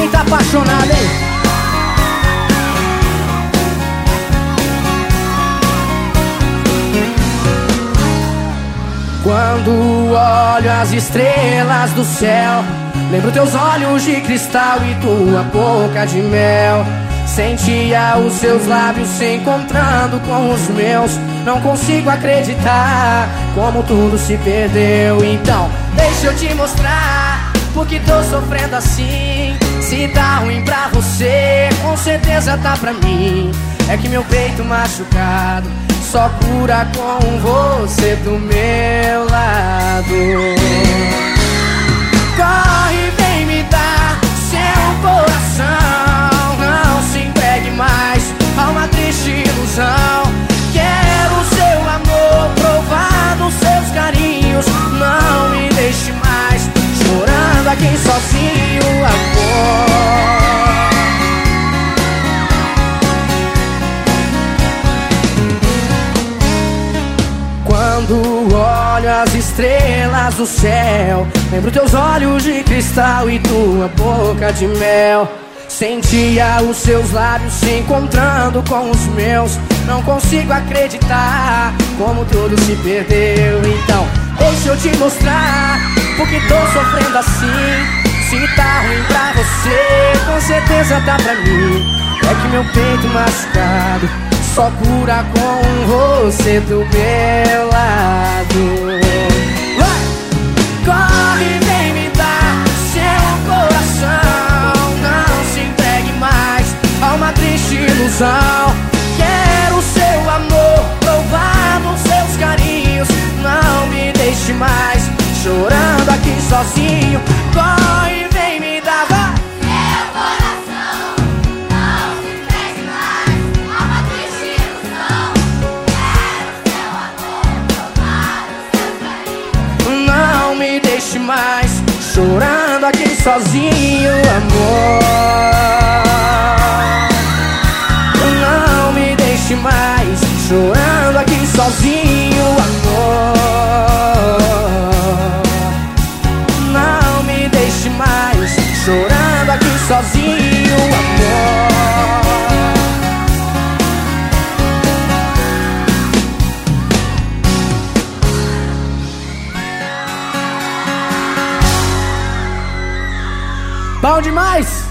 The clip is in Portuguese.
quem tá apaixonado, hein? Quando olho as estrelas do céu, lembro teus olhos de cristal e tua boca de mel. Sentia os seus lábios se encontrando com os meus. Não consigo acreditar como tudo se perdeu. Então deixa eu te mostrar porque tô sofrendo assim. Se tá ruim pra você, com certeza tá pra mim. É que meu peito machucado só cura com você do meu lado. Corre, vem me dar seu coração. Não se entregue mais a uma triste ilusão. Quero seu amor, provar dos seus carinhos. Não me deixe mais chorando aqui sozinho, amor. Quando olho as estrelas do céu, lembro teus olhos de cristal e tua boca de mel. Sentia os seus lábios se encontrando com os meus. Não consigo acreditar como tudo se perdeu. Então deixa eu te mostrar porque tô sofrendo assim. Se tá ruim pra você, com certeza tá pra mim. É que meu peito machucado só cura com você do meu lado. Vai! Corre, vem me dar seu coração. Não se entregue mais a uma triste ilusão. Quero seu amor, provar dos seus carinhos. Não me deixe mais chorando aqui sozinho. Corre, vem me dar, vai! Me deixe mais chorando aqui sozinho, amor. Não me deixe mais chorando aqui sozinho, amor. Não me deixe mais chorando aqui sozinho, amor. Bom demais!